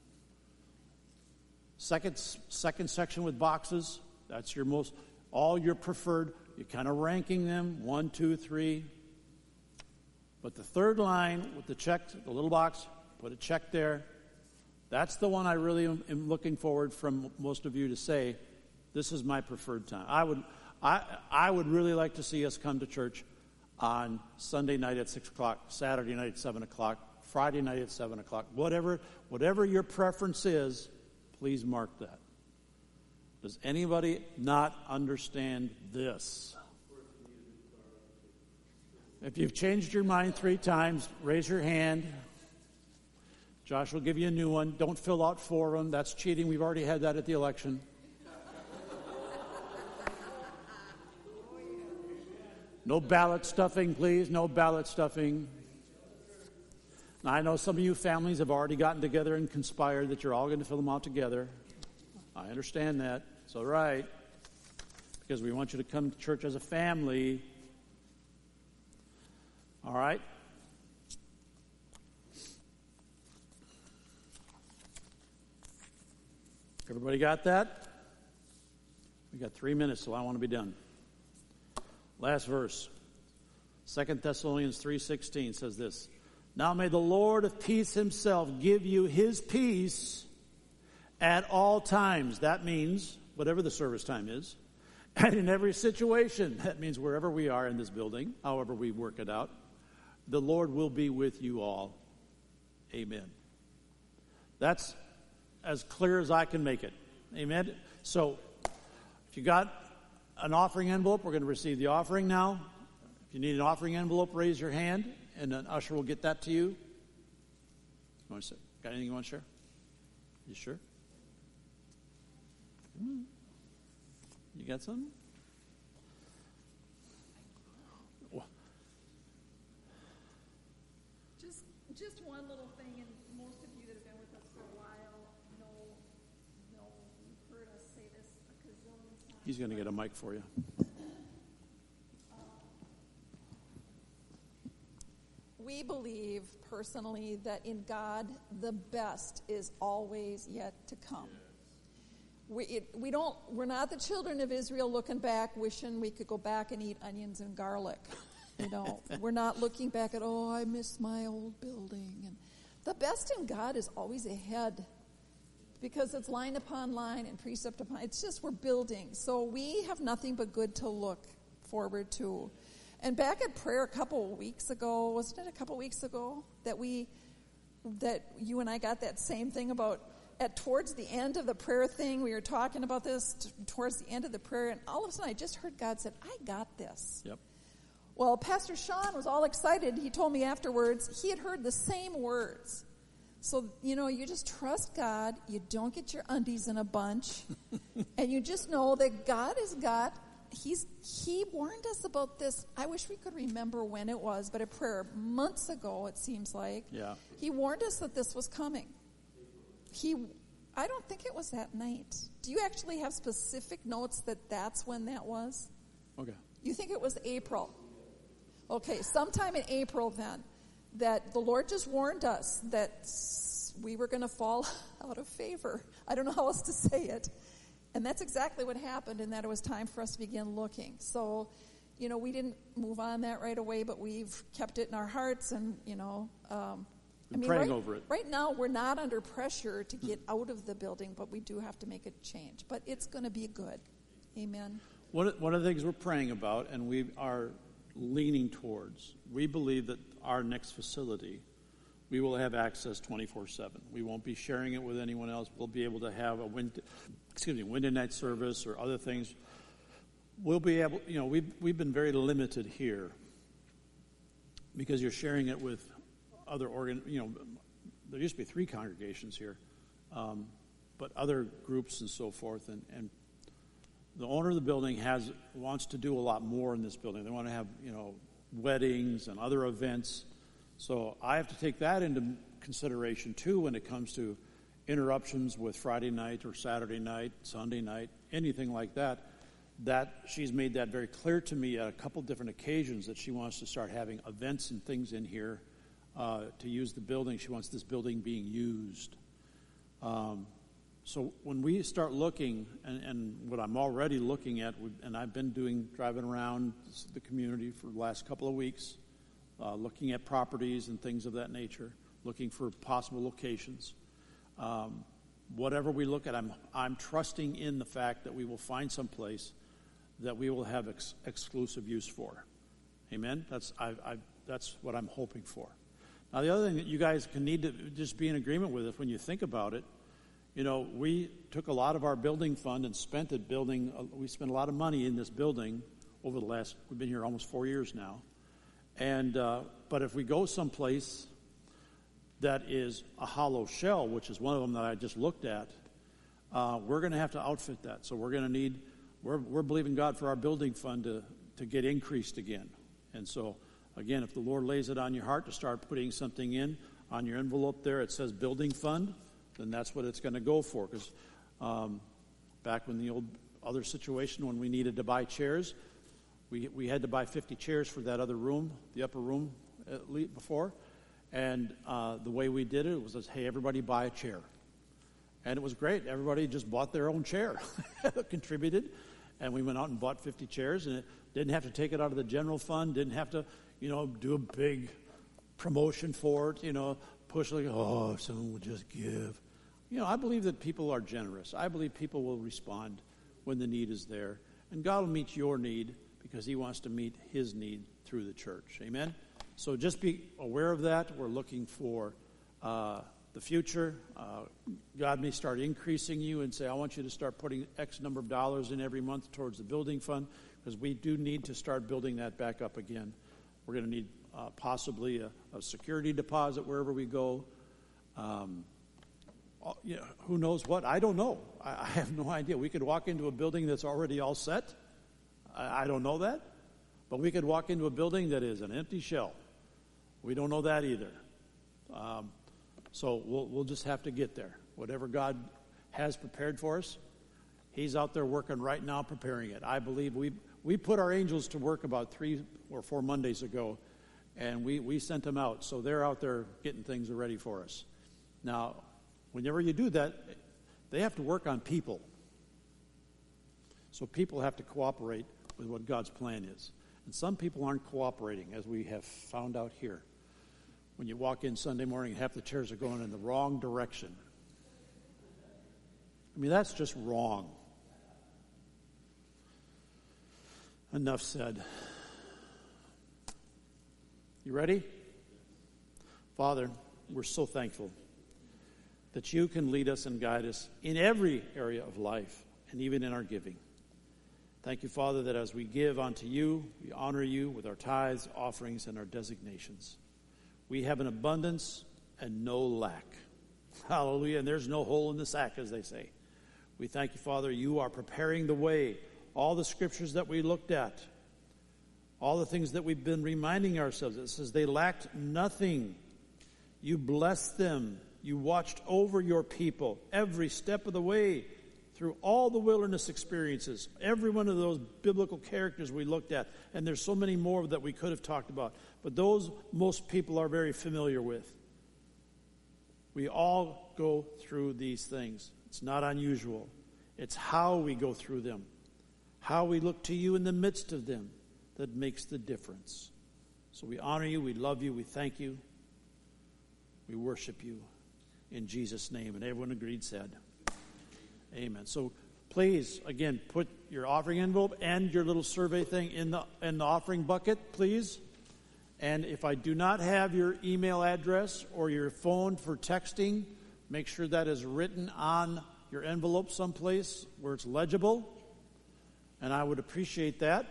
Second section with boxes, that's all your preferred. You're kind of ranking them, 1, 2, 3. But the third line with the check, the little box, put a check there. That's the one I really am looking forward from most of you to say, this is my preferred time. I would really like to see us come to church on Sunday night at 6 o'clock, Saturday night at 7 o'clock, Friday night at 7 o'clock. Whatever your preference is, please mark that. Does anybody not understand this? If you've changed your mind 3 times, raise your hand. Josh will give you a new one. Don't fill out 4 of them. That's cheating. We've already had that at the election. No ballot stuffing, please. No ballot stuffing. Now, I know some of you families have already gotten together and conspired that you're all going to fill them out together. I understand that. It's all right. Because we want you to come to church as a family. All right? Everybody got that? We got 3 minutes, so I want to be done. Last verse. 2 Thessalonians 3:16 says this. Now may the Lord of peace himself give you his peace at all times. That means whatever the service time is. And in every situation. That means wherever we are in this building, however we work it out. The Lord will be with you all. Amen. That's as clear as I can make it. Amen. So if you got an offering envelope, we're going to receive the offering now. If you need an offering envelope, raise your hand, and an usher will get that to you. Got anything you want to share? You sure? You got something? Just one little thing, and most of you that have been with us for a while know you've heard us say this a gazillion times. He's going to get a mic for you. We believe personally that in God the best is always yet to come. We're not the children of Israel looking back wishing we could go back and eat onions and garlic. We're not looking back at, I miss my old building. And the best in God is always ahead because it's line upon line and precept upon. It's just we're building. So we have nothing but good to look forward to. And back at prayer a couple weeks ago, wasn't it a couple weeks ago, that you and I got that same thing about towards the end of the prayer thing, we were talking about this towards the end of the prayer, and all of a sudden I just heard God said, I got this. Yep. Well, Pastor Sean was all excited. He told me afterwards he had heard the same words. So, you just trust God. You don't get your undies in a bunch. And you just know that God has got, he warned us about this. I wish we could remember when it was, but a prayer months ago, it seems like. Yeah. He warned us that this was coming. I don't think it was that night. Do you actually have specific notes that that's when that was? Okay. You think it was April? Okay, sometime in April then, that the Lord just warned us that we were going to fall out of favor. I don't know how else to say it. And that's exactly what happened, and that it was time for us to begin looking. So, we didn't move on that right away, but we've kept it in our hearts and, praying over it. Right now, we're not under pressure to get out of the building, but we do have to make a change. But it's going to be good. Amen. One of the things we're praying about, and we are leaning towards, we believe that our next facility, we will have access 24/7. We won't be sharing it with anyone else. We'll be able to have a Wednesday night service or other things. We'll be able, we've been very limited here because you're sharing it with other there used to be 3 congregations here, but other groups and so forth, and the owner of the building wants to do a lot more in this building. They want to have, weddings and other events. So I have to take that into consideration, too, when it comes to interruptions with Friday night or Saturday night, Sunday night, anything like that. That she's made that very clear to me at a couple different occasions that she wants to start having events and things in here to use the building. She wants this building being used. So when we start looking, and what I'm already looking at, and I've been driving around the community for the last couple of weeks, looking at properties and things of that nature, looking for possible locations. Whatever we look at, I'm trusting in the fact that we will find some place that we will have exclusive use for. Amen? That's what I'm hoping for. Now, the other thing that you guys can need to just be in agreement with, when you think about it, we took a lot of our building fund and spent it building. We spent a lot of money in this building over we've been here almost 4 years now. And but if we go someplace that is a hollow shell, which is one of them that I just looked at, we're going to have to outfit that. So we're going to we're believing God for our building fund to get increased again. And so, again, if the Lord lays it on your heart to start putting something in on your envelope there, it says building fund, then that's what it's going to go for. Because back when the other situation, when we needed to buy chairs, we had to buy 50 chairs for that other room, the upper room before. And the way we did it was, hey, everybody buy a chair. And it was great. Everybody just bought their own chair, contributed. And we went out and bought 50 chairs, and it didn't have to take it out of the general fund, didn't have to, do a big promotion for it, push like, if someone would just give. I believe that people are generous. I believe people will respond when the need is there. And God will meet your need because he wants to meet his need through the church. Amen? So just be aware of that. We're looking for the future. God may start increasing you and say, I want you to start putting X number of dollars in every month towards the building fund, because we do need to start building that back up again. We're going to need possibly a security deposit wherever we go. Who knows what? I don't know. I have no idea. We could walk into a building that's already all set. I don't know that. But we could walk into a building that is an empty shell. We don't know that either. So we'll just have to get there. Whatever God has prepared for us, He's out there working right now, preparing it. I believe we put our angels to work about 3 or 4 Mondays ago, and we sent them out. So they're out there getting things ready for us. Now, whenever you do that, they have to work on people. So people have to cooperate with what God's plan is. And some people aren't cooperating, as we have found out here. When you walk in Sunday morning, half the chairs are going in the wrong direction. I mean, that's just wrong. Enough said. You ready? Father, we're so thankful that you can lead us and guide us in every area of life, and even in our giving. Thank you, Father, that as we give unto you, we honor you with our tithes, offerings, and our designations. We have an abundance and no lack. Hallelujah. And there's no hole in the sack, as they say. We thank you, Father, you are preparing the way. All the scriptures that we looked at, all the things that we've been reminding ourselves, it says they lacked nothing. You blessed them. You watched over your people every step of the way through all the wilderness experiences, every one of those biblical characters we looked at, and there's so many more that we could have talked about, but those most people are very familiar with. We all go through these things. It's not unusual. It's how we go through them, how we look to you in the midst of them, that makes the difference. So we honor you, we love you, we thank you, we worship you in Jesus' name. And everyone agreed said, amen. So please, again, put your offering envelope and your little survey thing in the offering bucket, please. And if I do not have your email address or your phone for texting, make sure that is written on your envelope someplace where it's legible. And I would appreciate that.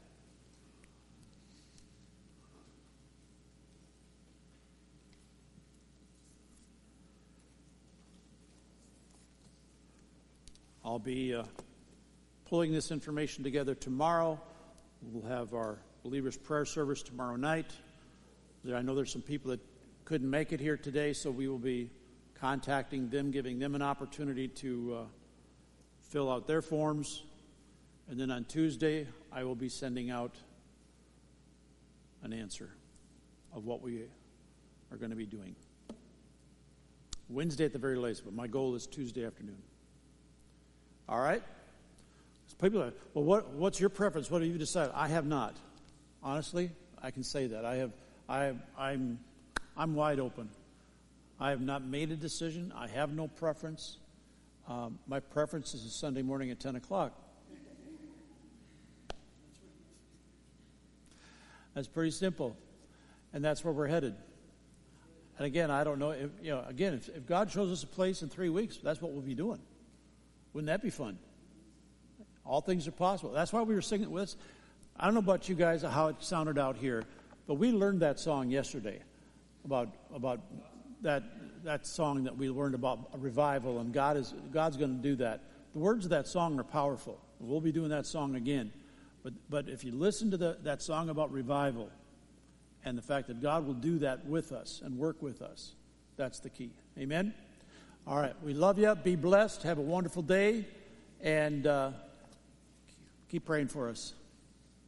I'll be pulling this information together tomorrow. We'll have our believers' prayer service tomorrow night. I know there's some people that couldn't make it here today, so we will be contacting them, giving them an opportunity to fill out their forms. And then on Tuesday, I will be sending out an answer of what we are going to be doing. Wednesday at the very latest, but my goal is Tuesday afternoon. All right? People are, well, what's your preference? What have you decided? I have not. Honestly, I can say that. I'm wide open. I have not made a decision. I have no preference. My preference is a Sunday morning at 10 o'clock. That's pretty simple. And that's where we're headed. And again, I don't know, if God shows us a place in 3 weeks, that's what we'll be doing. Wouldn't that be fun? All things are possible. That's why we were singing with us. I don't know about you guys, how it sounded out here, but we learned that song yesterday about that song that we learned about a revival, and God's going to do that. The words of that song are powerful. We'll be doing that song again. But if you listen to that song about revival and the fact that God will do that with us and work with us, that's the key. Amen? All right. We love you. Be blessed. Have a wonderful day. And keep praying for us.